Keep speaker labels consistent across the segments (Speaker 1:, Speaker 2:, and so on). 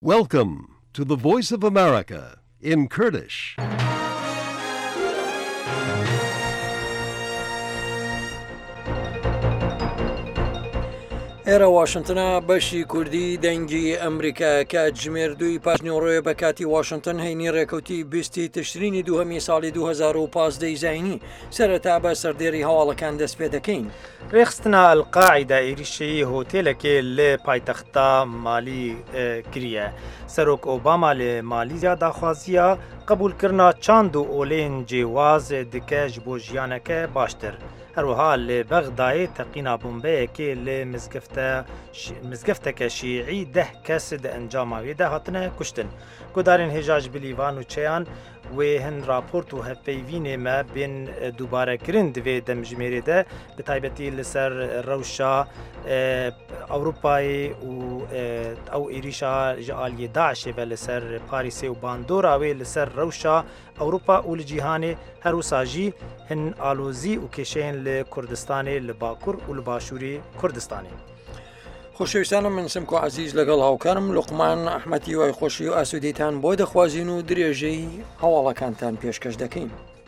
Speaker 1: Welcome to the Voice of America in Kurdish.
Speaker 2: ئێرە واشنتنە بەشی کوردی دەنگی ئەمریکا کات ژمێر دوی پاشنیۆڕۆیە بە کاتی واشنتن هەینی ڕێکەوتی 20 تشرینی دووهەمی ساڵی 2015 زاینی سەرەتا بە سەردێری هەواڵەکان دەست پێ دەکەین.
Speaker 3: ڕێخستنە ئەلقاعیدا ئێریشەی هۆتێلەکێ لێ پایتەختە مالی کریە. سەرۆک ئۆباما لێ مالیزیا داخوازیە قبولکردنا چاند و ئۆلێن جێواز دکە ji بۆ ژیانەکە باشتر. هەروەها لێ بەغدایê teqîna bombeyekê lê mizgefteke şîî 10 kes di encama wê de hatine kuştin. Gudarên hêja ji bilîvan û çeyan wê hin raport û hevpeyvînê me bên dubarekirin divê demjimêrê de bi taybetî li ser rewşa Ewropayê û ew êrîşa ji aliyê Daişê ve li ser Parîsê û bandora wê li ser rewşa Ewropa û li cîhanê her wisa jî hin alozî û kêşeyên li Kurdistanê li Bakur û li Başûrê Kurdistanê.
Speaker 2: خۆشەویستانم من سمکۆ عەزیز لەگەڵ هاوکارم لوقمان ئەحمەدی وای خۆشی و ئاسوودەیتان بۆ دەخوازین و درێژەی هەواڵەکانتان پێشکەش دەکەین.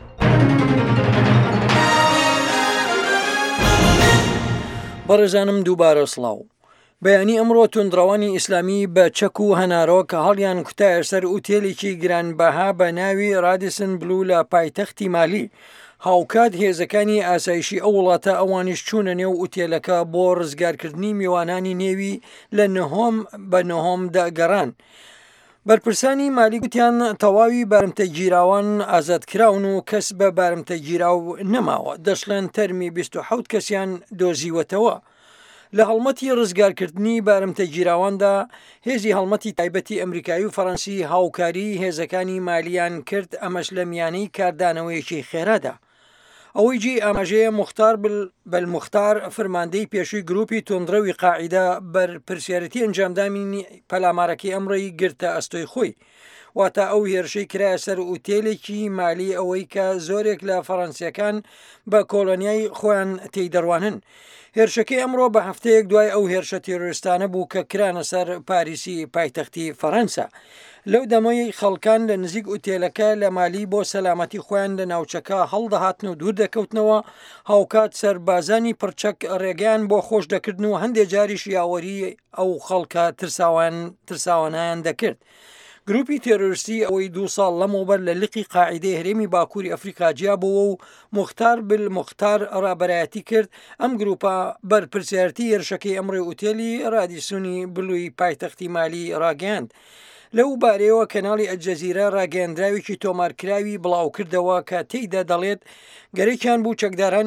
Speaker 2: بەڕێزانم دووبارە سڵاو. بەیانی ئەمڕۆ توندڕەوانی ئیسلامی بە چەک و هەنارۆ کە هەڵیان کوتایە سەر ئوتێلێکی گرانبەها بە ناوی رادیسن بلو لە پایتەختی مالی. هاوکات هێزەکانی ئاسایشی ئەو وڵاتە ئەوانیش چوونە نێو ئوتێلەکە بۆ ڕزگارکردنی میوانانی نێوی لە نەهۆم بە نەهۆم دەگەڕان. بەرپرسانی مالی گوتیان تەواوی بارمتەگیراوان ئازادکراون و کەس بە بارمتەگیراو نەماوە، دەشڵێن تەرمی 27 کەسیان دۆزیوەتەوە. لە هەڵمەتی ڕزگارکردنی بارمتەگیراواندا هێزی هەڵمەتی تایبەتی ئەمریکایی و فەڕەنسی هاوکاری هێزەکانی مالیان کرد، ئەمەش لە میانەی کاردانەوەیەکی خێرادا. ئەوەی جی ئاماژەیە مختار بەلمختار فەرماندەی پێشووی گروپی تۆندڕەوی قاعیدا بەرپرسیارەتی ئەنجامدانی پەلامارەکەی ئەمڕۆی گرتە ئەستۆی خۆی، واتە ئەو هێرشەی کرایە سەر ئوتێلێکی مالی ئەوەی کە زۆرێک لە فەڕەنسیەکان بە کۆلۆنیای خۆیان تێیدەڕوانن. هێرشەکەی ئەمڕۆ بە هەفتەیەک دوای ئەو هێرشە تێرۆریستانە بوو کە کرانە سەر پاریسی پایتەختی فەڕەنسا. لەو دەمەی خەڵکان لە نزیک ئوتێلەکە لە مالی بۆ سەلامەتی خۆیان لە ناوچەکە هەڵدەهاتن و دوور دەکەوتنەوە، هاوکات سەربازانی پرچەک ڕێگەیان بۆ خۆش دەکردن و هەندێک جاریش یاوەری ئەو خەڵکە ترساوانیان دەکرد. گروپی تێرۆریستی ئەوەی 2 ساڵ لەمەوبەر لە لقی قاعیدەی هەرێمی باکووری ئەفریقا جیابەوە و مختار بالمختار ڕابەرایەتی کرد. ئەم گروپە بەرپرسیارەتی هێرشەکەی ئەمڕۆی ئوتێلی رادیسونی بلووی پایتەختی مالی ڕاگەاند. لەو بارەیەوە کەناڵی ئەلجەزیرە ڕاگەیاندراوێکی تۆمارکراوی بڵاو کردەوە کە تێیدا دەڵێت گەرەیان بوو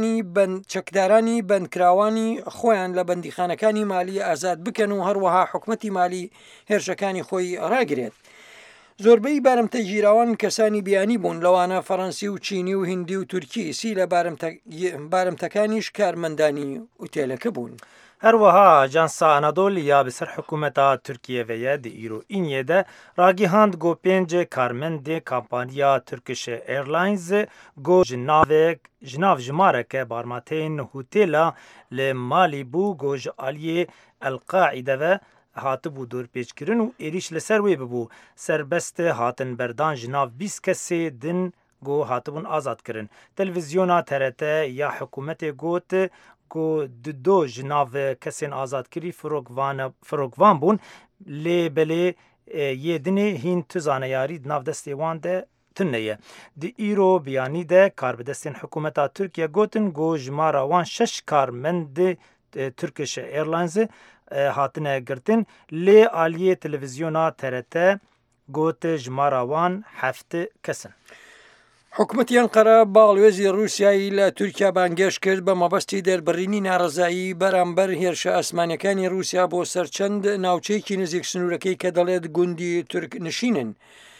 Speaker 2: چەکدارانی بەندکراوانی خۆیان لە بەندیخانەکانی مالی ئازاد بکەن و هەروەها حکومەتی مالی هێرشەکانی خۆی ڕاگرێت. زۆربەی بارمتەگیراوان کەسانی بیانی بوون، لەوانە فەڕەنسی و چینی و هیندی و تورکی، سی لە بارمتەکانیش کارمەندانی ئوتێلەکە بوون.
Speaker 3: هەروەها ئاژانسا ئەنادۆلیا بەسەر حکوومەتە تورکیەوەیە دی ئیرۆ ئینیێدە ڕاگیهاند گۆ 5 کارمەندێ کامپانیا تورکش ئێرلاینز گۆ ژناو ژمارەکە بارماتەین هوتێلە لە مالی بوو گۆژ ئالیێ ئەلقاعیدەوە هاتبوو دۆرپێچکردن و ئێریش لەسەر وێ ببوو. سربەستە هاتن بەردان ژناو 20 کەسێ دن گۆ هاتبوون ئازادکردن. تەلڤیزیۆنا تەرەتە یا حکوومەتێ گوت گۆ دو ژناو کەسێن ئازادکردی فرۆکڤان بوون لێ بەلێ یێدنێ هین تو زانەیاری ناو دەستێ وان دە تنەیە. دی ئیرۆ بیانی دە کاربدەستێن حکوومەتە تورکیا گوتن گۆ ژمارە وان 6 کارمەند تورکش ئێرلاینز هاتنە گرتن. لێ ئالیێ تەلڤیزیۆنا تەرەتە گوت ژمارە وان 7 کەسن.
Speaker 2: حکوومەتی ئەنقەرە باڵێزی رووسایی لە تورکیا بانگێش کرد بە مەبەستی دەربڕینی ناڕەزایی بەرامبەر هێرشە ئاسمانیەکانی رووسیا بۆ سەرچەند ناوچەیەکی نزیک سنوورەکەی کە دەڵێت گوندی تورک نشینن.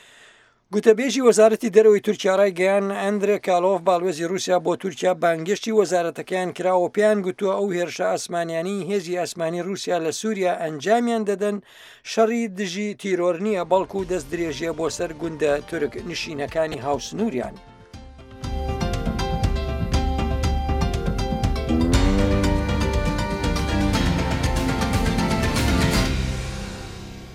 Speaker 2: گوتەبێژی وەزارەتی دەرەوەی تورکیا ڕایگەیان ئەندرێ کالۆف باڵێزی رووسیا بۆ تورکیا بانگشتی وەزارەتەکەیان کراوە، پێیان گوتووە ئەو هێرشە ئاسمانیانی هێزی ئاسمانی رووسیا لە سووریا ئەنجامیان دەدەن، شەڕی دژی تیرۆر نییە بەڵکو دەست درێژیە بۆ سەر گوندە تورک نشینەکانی هاوسنووریان.